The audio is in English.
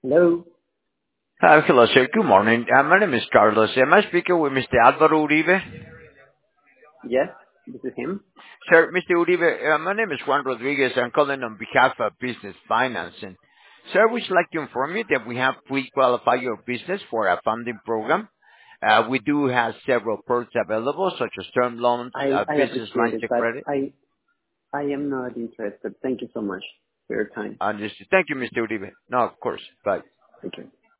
Hello. Hello, sir. Good morning. My name is Carlos. Am I speaking with Mr. Álvaro Uribe? Yes, this is him. Sir, Mr. Uribe, my name is Juan Rodriguez. I'm calling on behalf of Business Financing. Sir, we would like to inform you that we have pre-qualified your business for a funding program. We do have several perks available, such as term loans, I business appreciate lines it, of but credit. I am not interested. Thank you so much for your time. Understood. Thank you, Mr. Uribe. No, of course. Bye. Thank you.